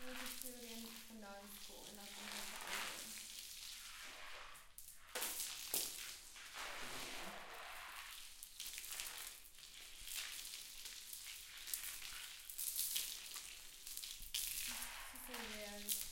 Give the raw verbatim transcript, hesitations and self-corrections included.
Syrien vandaalsko en att de har aldrig. Så säger